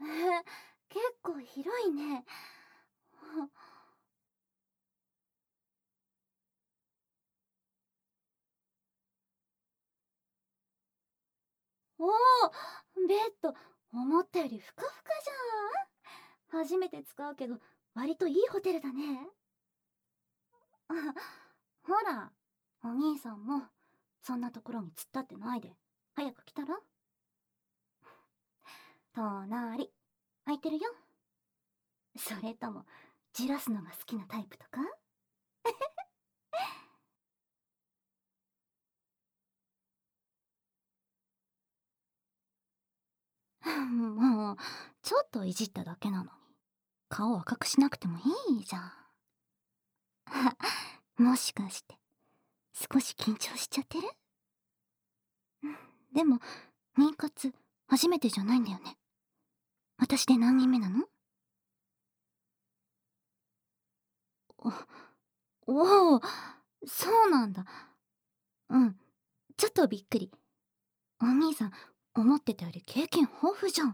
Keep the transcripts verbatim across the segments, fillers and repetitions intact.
え、結構広いね。おお、ベッド、思ったよりふかふかじゃん。初めて使うけど、割といいホテルだね。あ、ほら、お兄さんも、そんなところに突っ立ってないで、早く来たら。隣、空いてるよ。それとも、じらすのが好きなタイプとか？もう、ちょっといじっただけなのに、顔赤くしなくてもいいじゃん。もしかして、少し緊張しちゃってる？でも、妊活、初めてじゃないんだよね。私で何人目なの？お、おー、そうなんだ。うん、ちょっとびっくり。お兄さん、思ってたより経験豊富じゃん。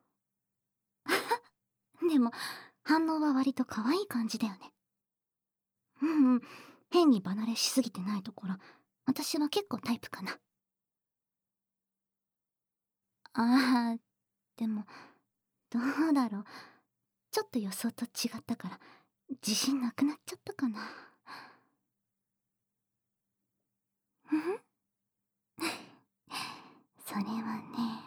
でも、反応は割と可愛い感じだよね。うんうん。変に離れしすぎてないところ、私は結構タイプかな。ああ、でも、どうだろう。ちょっと予想と違ったから、自信なくなっちゃったかな。うん。それはね。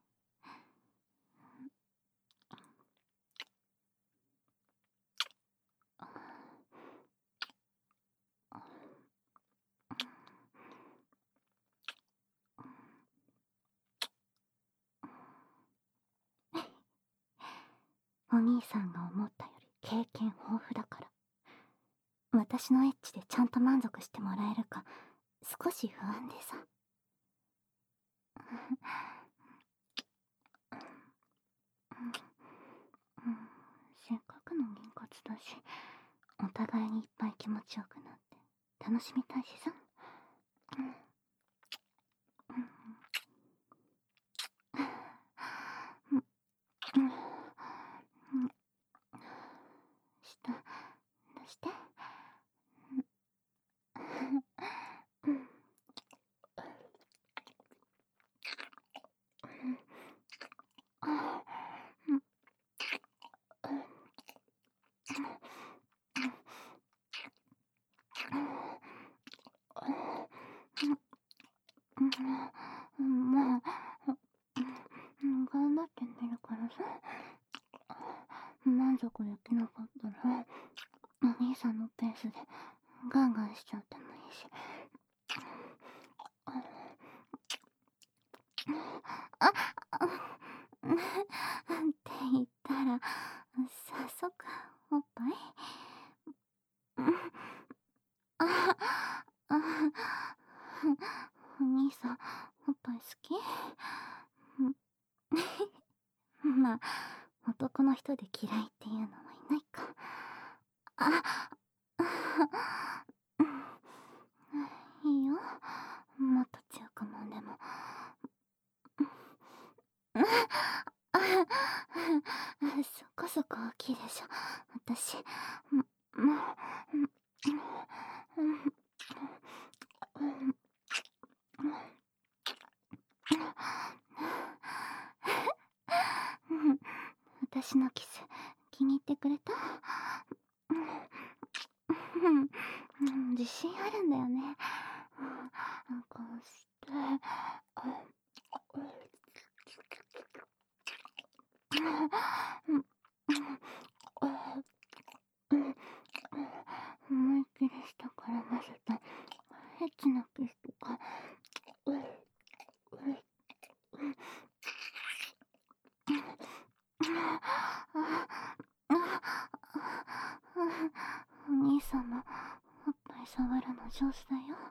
お兄さんが思ったより経験豊富だから、私のエッチでちゃんと満足してもらえるか、少し不安でさ。うん、せっかくの妊活だし、お互いにいっぱい気持ちよくなって楽しみたいしさ。うん、うん、うん、うん、下出して。うん、うん、うん、もう、うん、頑張ってみるからさ。満足できなかったら、お兄さんのペースでガンガンしちゃってもいいし。あ、あ、って言ったら、早速、おっぱい？あ、あ、お兄さん、おっぱい好き？まあ、男の人で嫌いっていうのはいないか。あ、いいよ。もっと強くもんでも。そこそこ大きいでしょ、私。もう、私のキス、気に入ってくれた？自信あるんだよね。こうして、思いっきり下から混ぜたエッチなキスとか。お兄さんもおっぱい触るの上手だよ。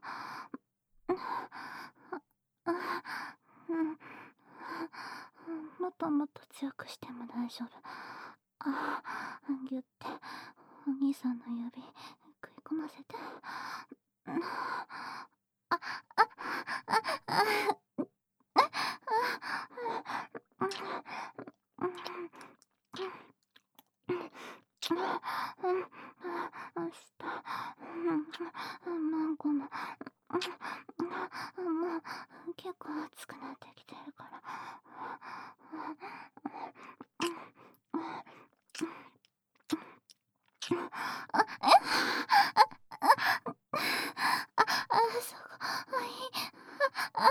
もっともっと強くしても大丈夫。あ、ぎゅってお兄さんの指食い込ませて。あ、あ、あ、あ、 暑くなってきてるから。あ、えあ、あ、すごい。あ、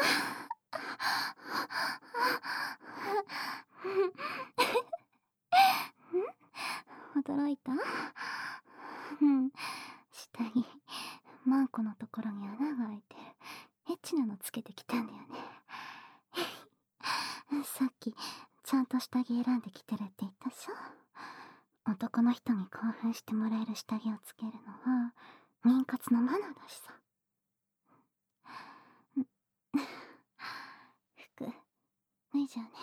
驚いた？うん。下着、マンコのところに穴が開いてる。エッチなのつけてきたんだよね。さっき、ちゃんと下着選んできてるって言ったっしょ。男の人に興奮してもらえる下着をつけるのは、妊活のマナーだしさ。服、脱いじゃうね。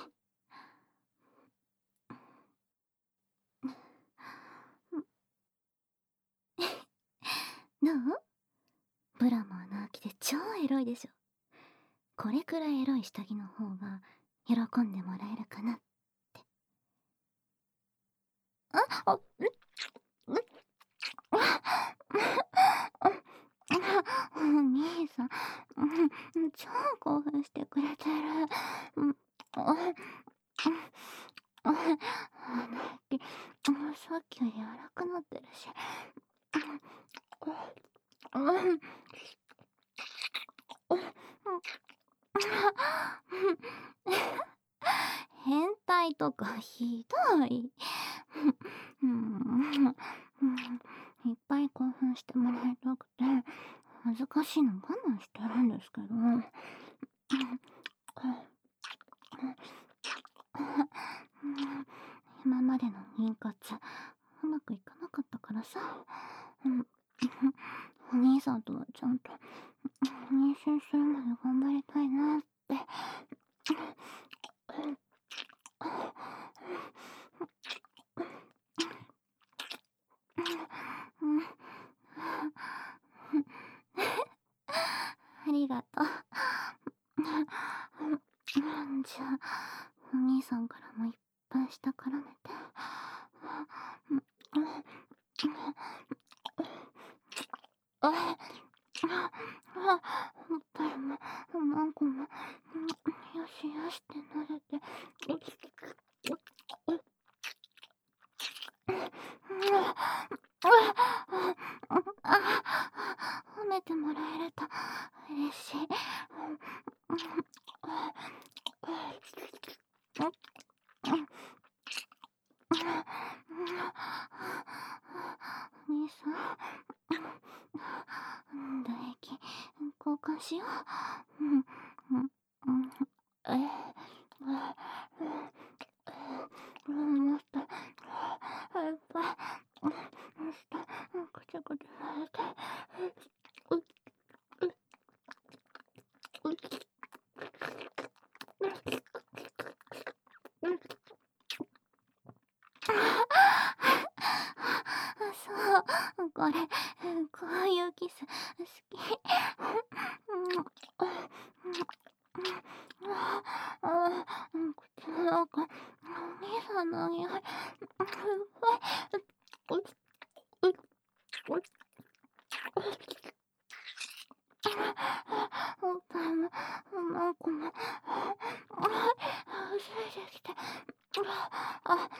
どう？ブラも穴開きで超エロいでしょ。これくらいエロい下着の方が喜んでもらえるかなって。あ、あ、んんお兄さん、超興奮してくれてる。うん、あ、あ、さっきより柔らかなってるし。変態とかひどい。うん、いっぱい興奮してもらいたくて恥ずかしいの我慢してるんですけど、今までの妊活うまくいかなかったからさ、お兄さんとはちゃんと妊娠するまで頑張りたいなって。ありがとう。じゃあ、お兄さんからもいっぱい下絡めて。あ、おっぱいも、マンコも、よしよしってなれて。褒めてもらえると嬉しい。お兄さん、唾液交換しよう。うんうんうん。ええ、もっといっぱいしたくちゃくちゃされて。そう、これ、こういうキス好き。口の中、お兄さんの匂い。おっぱいも、マンコも、ついてきて。あ、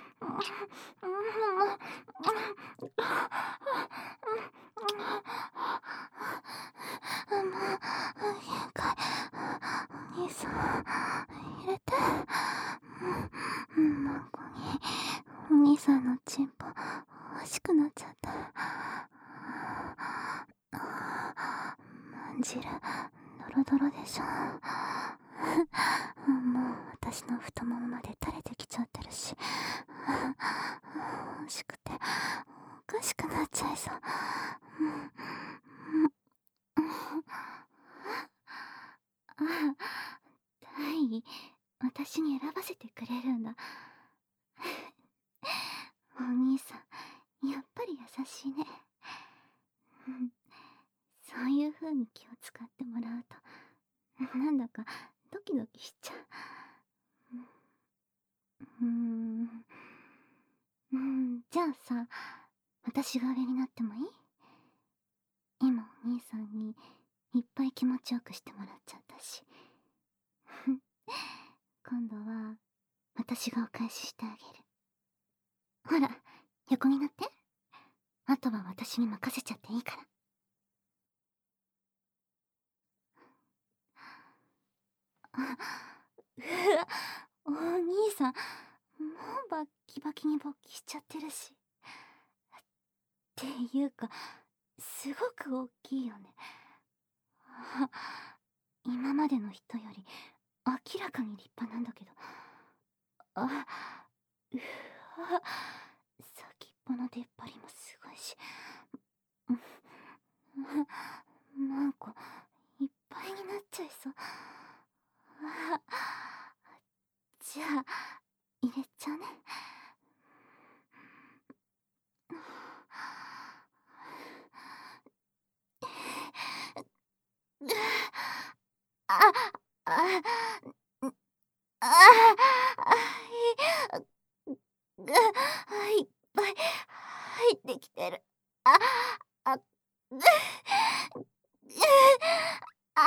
もう、限界。お兄さん、入れて。マンコに、お兄さんのチンポ、欲しくなっちゃった。まんじる、ドロドロでしょ。もう私の太ももまで垂れてきちゃってるし、欲しくておかしくなっちゃいそう。ああ、大、私に選ばせてくれるんだ。お兄さん、やっぱり優しいね。そういう風に気を使ってもらうと、なんだかドキドキしちゃう。うーん。うん、じゃあさ、私が上になってもいい？今お兄さんにいっぱい気持ちよくしてもらっちゃったし。 今度は私がお返ししてあげる。ほら、横になって。あとは私に任せちゃっていいから。うわ、お兄さん、もうバッキバキに勃起しちゃってるし。っていうか、すごく大きいよね。今までの人より明らかに立派なんだけど。あ、うわ、先っぽの出っ張りもすごいし。なんかいっぱいになっちゃいそう。じゃあ入れちゃうね。ああああいっぱい入ってきてる。ああああ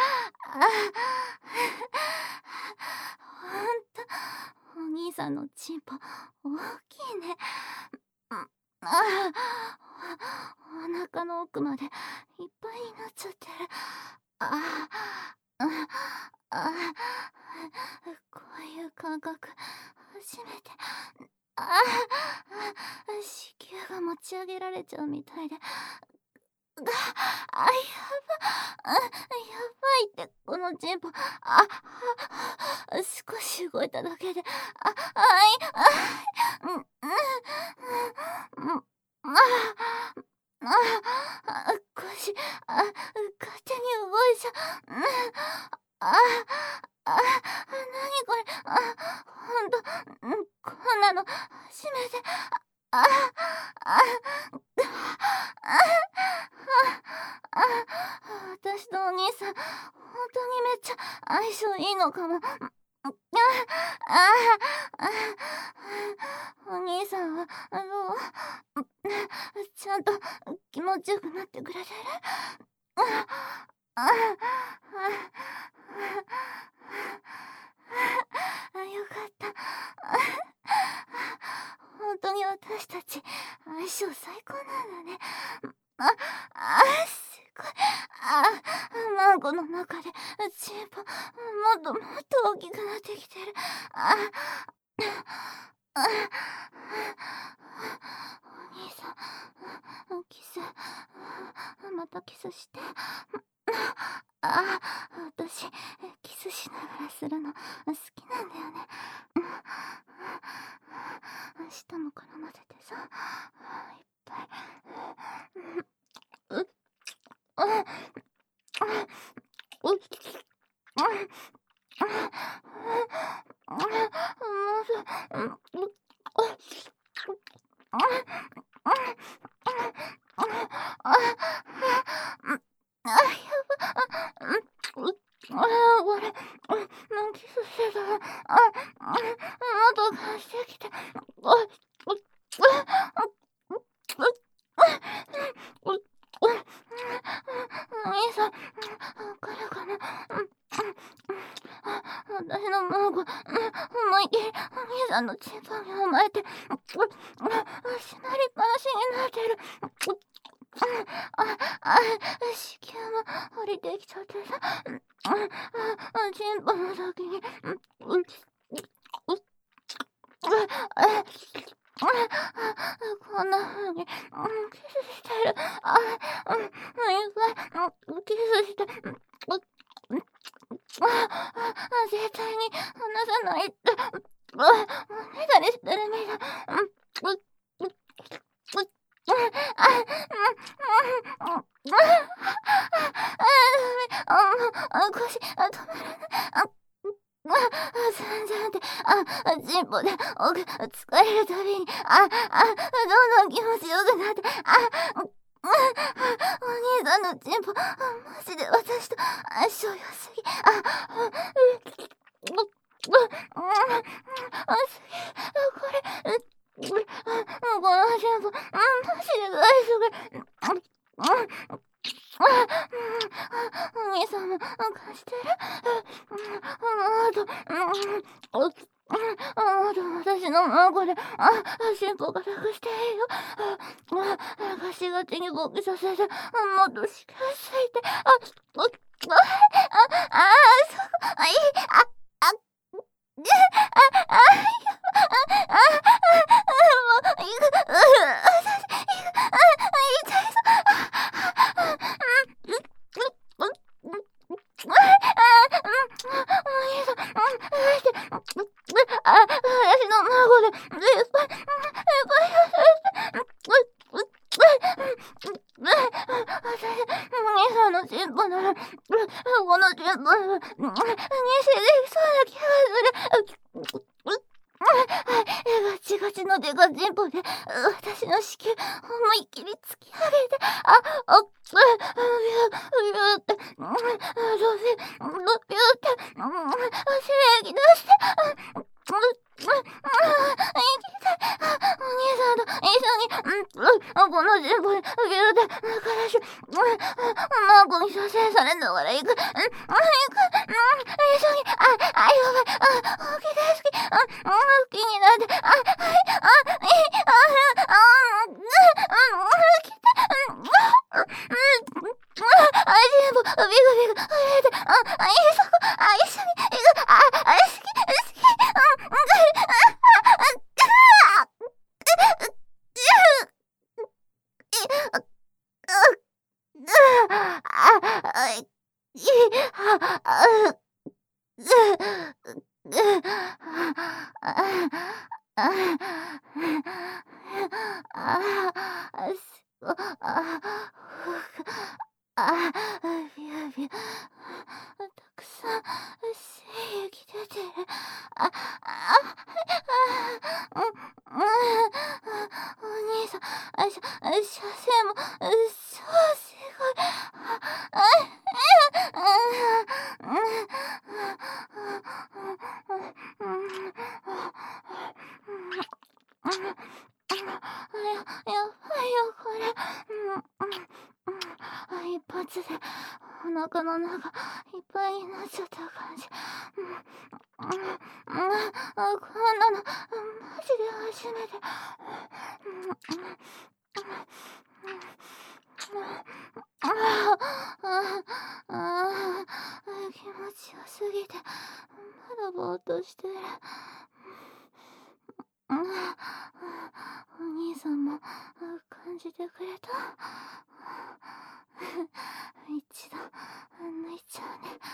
ほんと、お兄さんのチンポ大きいね。あお腹の奥までいっぱいになっちゃってる。あああこういう感覚初めて。あ子宮が持ち上げられちゃうみたいで。あ、やば、あ、やばいって、このチンポ。あ、少し動いただけで、あ、あい、あい、うん、うん、うん、あ、あ、腰、あ、勝手に動いちゃう。うん、あ、あ、なにこれ、あ、ほんと、うん、こんなの初めて。あ、あ、あ、あ、私とお兄さん、本当にめっちゃ相性いいのかも。ああ、お兄さんは、あの、ちゃんと気持ちよくなってくれてる？ああ、あ、よかった。本当に私たち相性最高なんだね。あ、あ、すごい。あ、マンコの中でチンポもっともっと大きくなってきてる。あ、あ、お兄さん、キス、またキスして。あ、私キスしながらするの好きなんだよね。舌も絡ませてさ、いっぱい。うっ、あ、あ、うっ、あ、あ、もうさ、うっ、あ、あ、あ、あ、やば、うっ、あ、これ、キスしてたら、あ、喉がしてきて、あ、お兄さん、わかるかな。私のマンコ、思いっきりお兄さんのチンポに甘えて、しなりっぱなしになってる。あ、あ、子宮も降りてきちゃってさ、チンポの先に、うっ、こんな風にキスしてる。あ、うん、いっぱいキスして、絶対に離さないって、おねだりしてるみたい。あ、うん、あ、腰、あ、止まらない。あ、あ、全然で、あ、チンポで奥疲れるたびに、あ、あ、どんどん気持ちよくなって、あ、お兄さんのチンポ、マジで私と相性良すぎ。あ、う、う、う、あ、すげえ、これ、う、このチンポ、マジで大丈夫。お兄さんも貸してる？ あと、ああと私の孫で、あ、進歩が楽していいよ。あ、ガシガチに勃起させて、もっとしっかりついて、あ、あ、あ、あ、そこ、あ、いい、あ、あ、で、あ、あ、いや、あ、あ、あ、もう、いく、う、あ、あ、痛いぞ、あ、うん、う、う、う、う、あ、あ、うん、いいぞ、うん、あ、私の孫で、いっぱい、いっぱい、私、お兄さんの進歩なら、この進歩は、妊娠できそうな気がする。ガチガチのデカ進歩で、私の子宮、思いっきり突き上げて、あ、あ、ビュー、ビューって、どうせ、ビューって、精液出して、お兄さんと一緒に、この進歩で、ビューって、彼氏、孫に射精されんだから行く、行く、一緒に、あ、あ、やばい、あ、好き大好き、あ、好きになって、あ、はい、あ、いい、あ、あ、あ、来て、あ、進歩、ビクビク、触れて、あ、あ、そこ、あ、一緒に行く、あ、あ、好き、好き、うん、うん、あ、ビュービュー、たくさん精液出てる。あ、あ、あ、うん、うん、お兄さん、あ、しゃ、射精も、そう、すごい。あ、うん、うん、や、やばいよ、これ。一発でお腹の中いっぱいになっちゃった感じ。こんなのマジで初めて。気持ちよすぎてまだぼーっとしてる。お兄さんも感じてくれた？一度抜いちゃうね。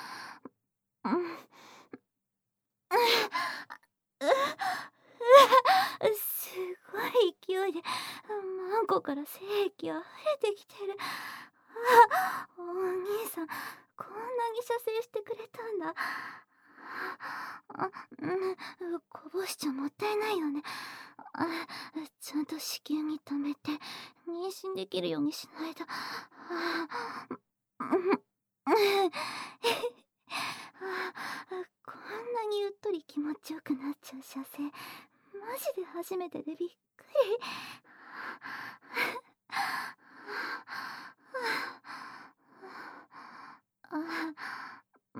すごい勢いでマンコから精液が溢れてきてる。お兄さんこんなに射精してくれたんだ。あ、うん、こぼしちゃもったいないよね。あ、ちゃんと子宮に留めて妊娠できるようにしないと。こんなにうっとり気持ちよくなっちゃう射精マジで初めてでびっくり。あ、うん、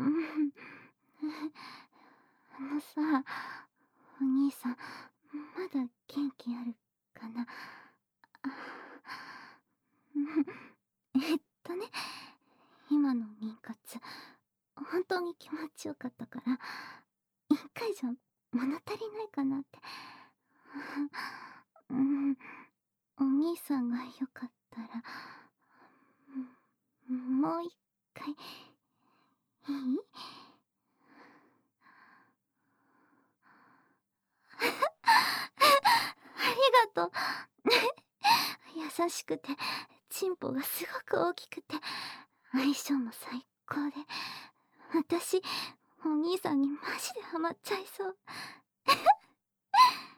あのさ、お兄さんまだ元気あるかな。えっとね、今の妊活本当に気持ちよかったから一回じゃ物足りないかなって。うん、お兄さんがよかったら、うん、もう一回いい？ありがとう。優しくてチンポがすごく大きくて相性も最高で、私お兄さんにマジでハマっちゃいそう。